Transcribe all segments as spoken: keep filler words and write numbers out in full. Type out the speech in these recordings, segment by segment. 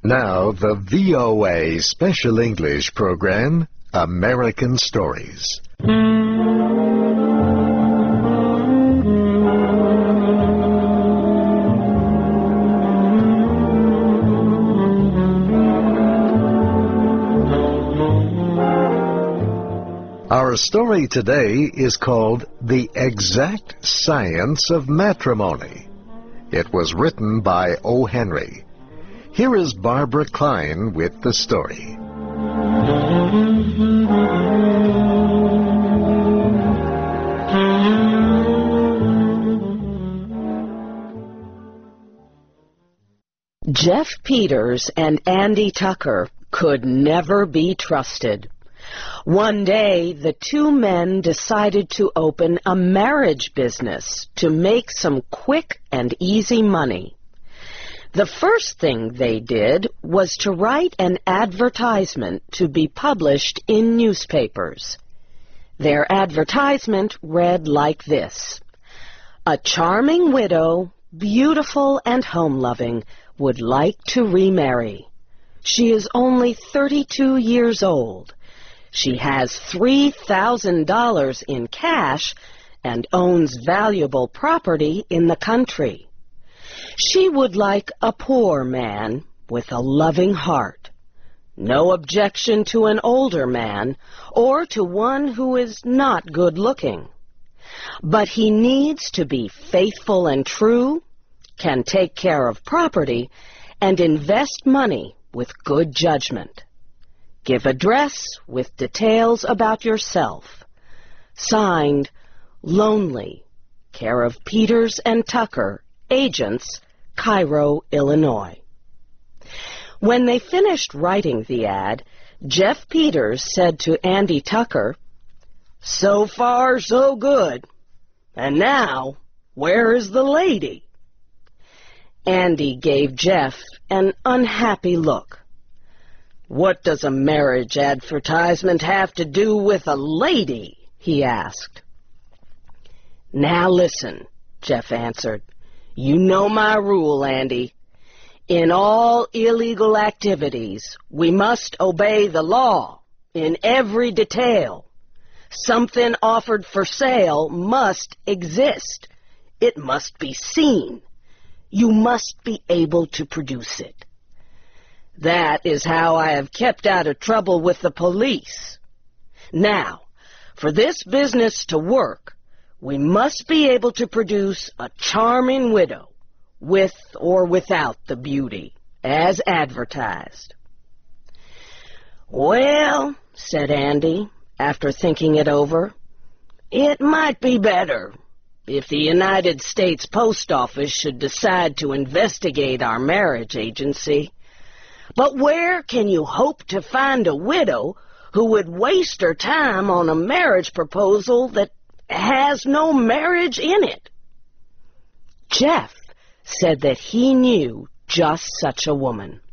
Now, the V O A Special English program, American Stories. Our story today is called The Exact Science of Matrimony. It was written by O. Henry. Here is Barbara Klein with the story. Jeff Peters and Andy Tucker could never be trusted. One day, the two men decided to open a marriage business to make some quick and easy money. The first thing they did was to write an advertisement to be published in newspapers. Their advertisement read like this: "A charming widow, beautiful and home-loving, would like to remarry. She is only thirty-two years old. She has three thousand dollars in cash and owns valuable property in the country. She would like a poor man with a loving heart. No objection to an older man or to one who is not good-looking. But he needs to be faithful and true, can take care of property, and invest money with good judgment. Give address with details about yourself. Signed, Lonely, care of Peters and Tucker, agents, Cairo, Illinois." When they finished writing the ad, Jeff Peters said to Andy Tucker, "So far, so good. And now, where is the lady?" Andy gave Jeff an unhappy look. "What does a marriage advertisement have to do with a lady?" he asked. "Now listen," Jeff answered. "You know my rule, Andy. In all illegal activities, we must obey the law in every detail. Something offered for sale must exist. It must be seen. You must be able to produce it. That is how I have kept out of trouble with the police. Now, for this business to work, we must be able to produce a charming widow, with or without the beauty, as advertised." "Well," said Andy, after thinking it over, "it might be better if the United States Post Office should decide to investigate our marriage agency. But where can you hope to find a widow who would waste her time on a marriage proposal that has no marriage in it?" Jeff said that he knew just such a woman.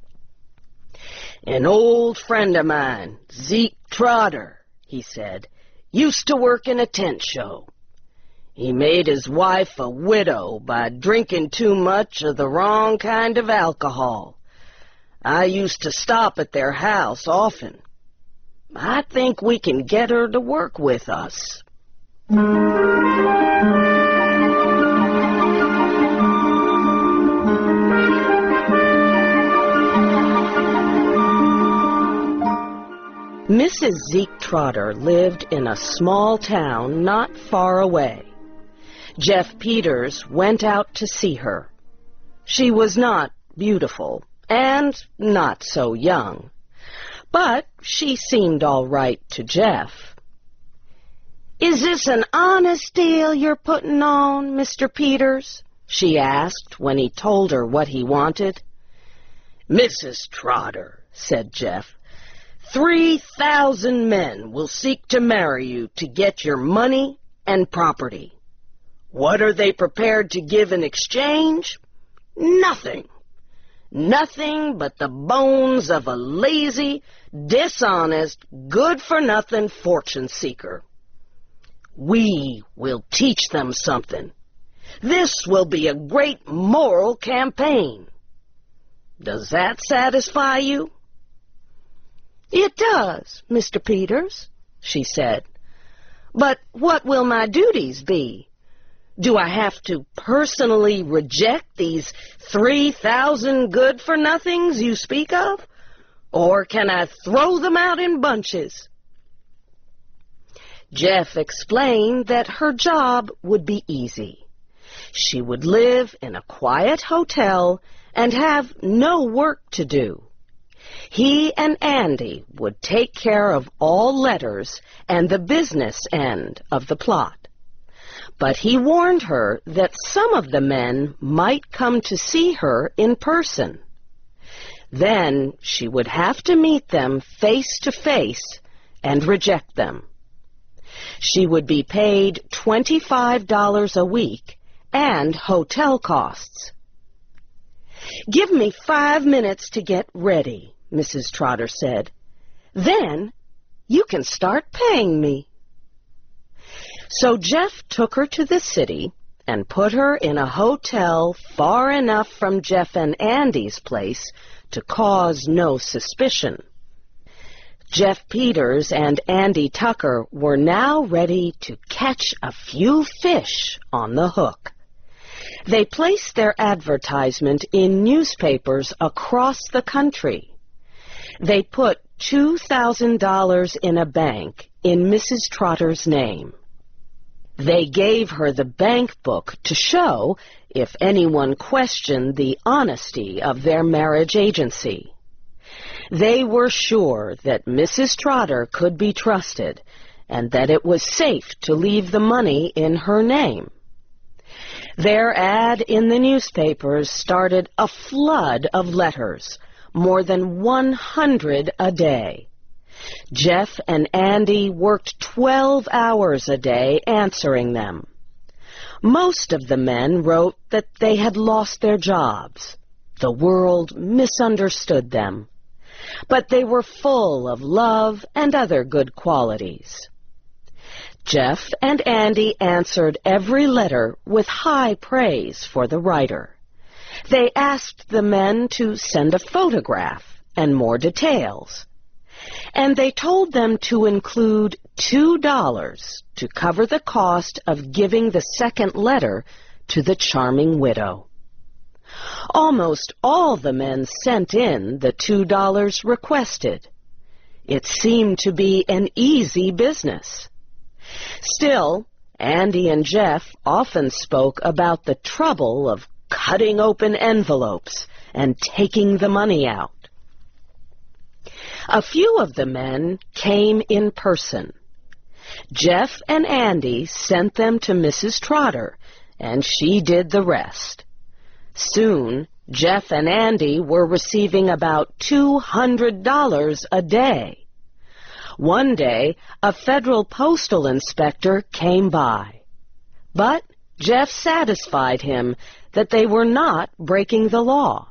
"An old friend of mine, Zeke Trotter," he said, "used to work in a tent show. He made his wife a widow by drinking too much of the wrong kind of alcohol. I used to stop at their house often. I think we can get her to work with us." Missus Zeke Trotter lived in a small town not far away. Jeff Peters went out to see her. She was not beautiful and not so young, but she seemed all right to Jeff. "Is this an honest deal you're putting on, Mister Peters?" she asked when he told her what he wanted. "Missus Trotter," said Jeff, Three thousand men will seek to marry you to get your money and property. What are they prepared to give in exchange? Nothing. Nothing but the bones of a lazy, dishonest, good-for-nothing fortune seeker. We will teach them something. This will be a great moral campaign. Does that satisfy you?" "It does, Mister Peters," she said. "But what will my duties be? Do I have to personally reject these three thousand good-for-nothings you speak of? Or can I throw them out in bunches?" Jeff explained that her job would be easy. She would live in a quiet hotel and have no work to do. He and Andy would take care of all letters and the business end of the plot. But he warned her that some of the men might come to see her in person. Then she would have to meet them face to face and reject them. She would be paid twenty-five dollars a week and hotel costs. "Give me five minutes to get ready," Missus Trotter said. "Then you can start paying me." So Jeff took her to the city and put her in a hotel far enough from Jeff and Andy's place to cause no suspicion. Jeff Peters and Andy Tucker were now ready to catch a few fish on the hook. They placed their advertisement in newspapers across the country. They put two thousand dollars in a bank in Missus Trotter's name. They gave her the bank book to show if anyone questioned the honesty of their marriage agency. They were sure that Missus Trotter could be trusted and that it was safe to leave the money in her name. Their ad in the newspapers started a flood of letters, more than one hundred a day. Jeff and Andy worked twelve hours a day answering them. Most of the men wrote that they had lost their jobs. The world misunderstood them. But they were full of love and other good qualities. Jeff and Andy answered every letter with high praise for the writer. They asked the men to send a photograph and more details. And they told them to include two dollars to cover the cost of giving the second letter to the charming widow. Almost all the men sent in the two dollars requested. It seemed to be an easy business. Still, Andy and Jeff often spoke about the trouble of cutting open envelopes and taking the money out. A few of the men came in person. Jeff and Andy sent them to Missus Trotter, and she did the rest. Soon, Jeff and Andy were receiving about two hundred dollars a day. One day, a federal postal inspector came by. But Jeff satisfied him that they were not breaking the law.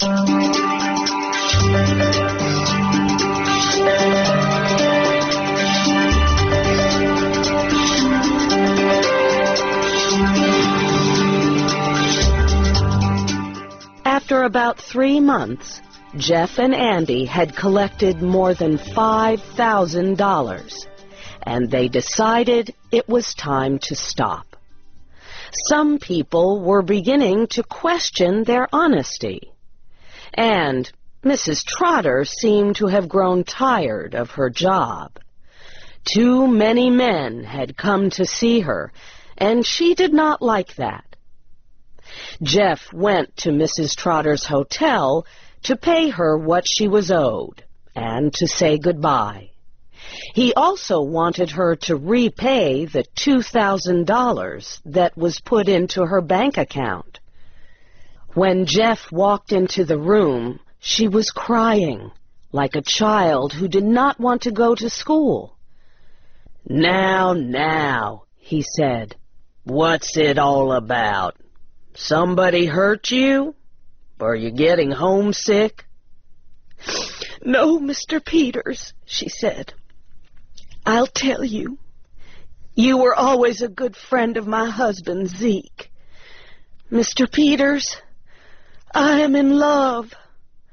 After about three months, Jeff and Andy had collected more than five thousand dollars, and they decided it was time to stop. Some people were beginning to question their honesty, and Missus Trotter seemed to have grown tired of her job. Too many men had come to see her, and she did not like that. Jeff went to Missus Trotter's hotel to pay her what she was owed and to say goodbye. He also wanted her to repay the two thousand dollars that was put into her bank account. When Jeff walked into the room, she was crying, like a child who did not want to go to school. "Now, now," he said, "what's it all about? Somebody hurt you? Are you getting homesick?" "No, Mister Peters," she said. "I'll tell you. You were always a good friend of my husband, Zeke. Mister Peters, I am in love.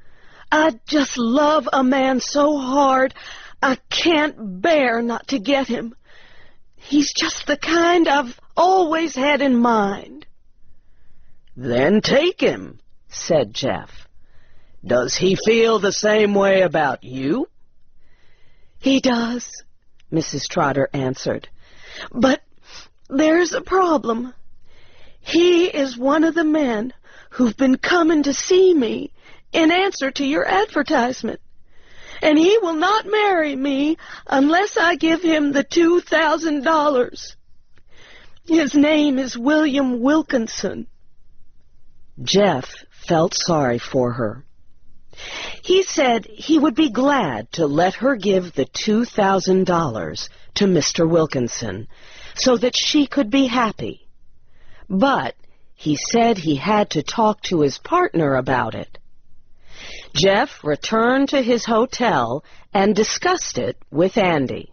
I just love a man so hard I can't bear not to get him. He's just the kind I've always had in mind." "Then take him," said Jeff. "Does he feel the same way about you?" "He does," Missus Trotter answered. "But there's a problem. He is one of the men who've been coming to see me in answer to your advertisement, and he will not marry me unless I give him the two thousand dollars. His name is William Wilkinson." Jeff felt sorry for her. He said he would be glad to let her give the two thousand dollars to Mister Wilkinson so that she could be happy. But he said he had to talk to his partner about it. Jeff returned to his hotel and discussed it with Andy.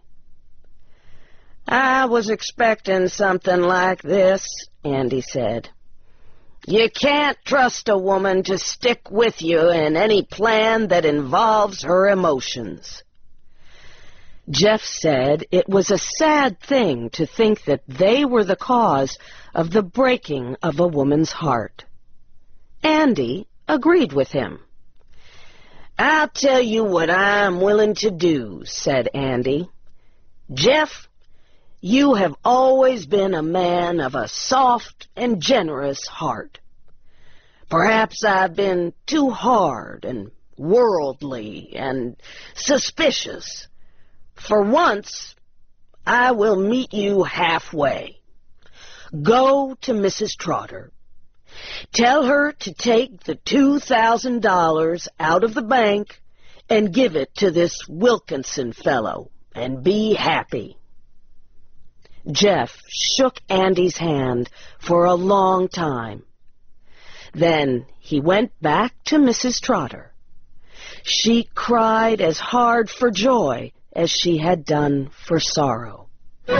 "I was expecting something like this," Andy said. "You can't trust a woman to stick with you in any plan that involves her emotions." Jeff said it was a sad thing to think that they were the cause of the breaking of a woman's heart. Andy agreed with him. "I'll tell you what I'm willing to do," said Andy. "Jeff, you have always been a man of a soft and generous heart. Perhaps I've been too hard and worldly and suspicious. For once, I will meet you halfway. Go to Missus Trotter. Tell her to take the two thousand dollars out of the bank and give it to this Wilkinson fellow, and be happy." Jeff shook Andy's hand for a long time. Then he went back to Missus Trotter. She cried as hard for joy as she had done for sorrow.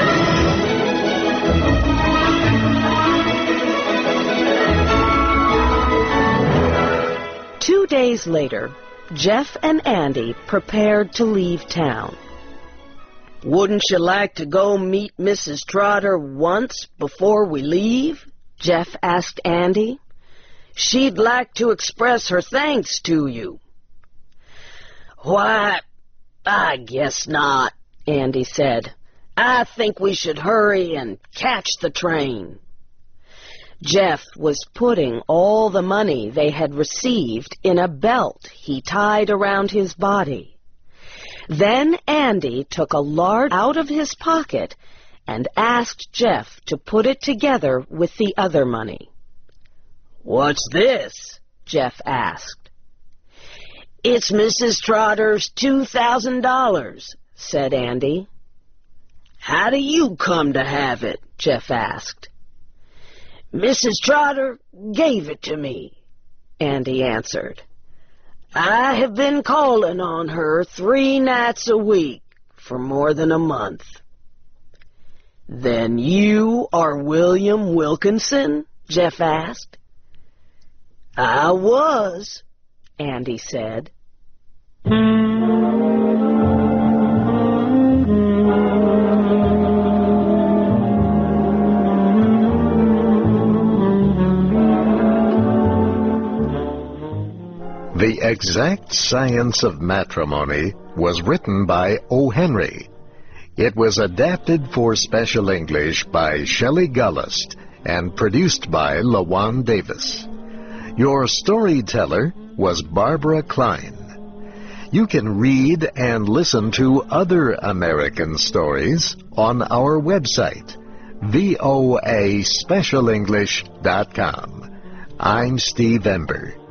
Two days later, Jeff and Andy prepared to leave town. "Wouldn't you like to go meet Missus Trotter once before we leave?" Jeff asked Andy. "She'd like to express her thanks to you." "Why, I guess not," Andy said. "I think we should hurry and catch the train." Jeff was putting all the money they had received in a belt he tied around his body. Then Andy took a large out of his pocket and asked Jeff to put it together with the other money. "What's this?" Jeff asked. "It's Missus Trotter's two thousand dollars, said Andy. "How do you come to have it?" Jeff asked. "Missus Trotter gave it to me," Andy answered. "I have been calling on her three nights a week for more than a month." "Then you are William Wilkinson?" Jeff asked. "I was," Andy said. The Exact Science of Matrimony was written by O. Henry. It was adapted for Special English by Shelley Gullist and produced by LaJuan Davis. Your storyteller was Barbara Klein. You can read and listen to other American stories on our website, V O A special english dot com. I'm Steve Ember.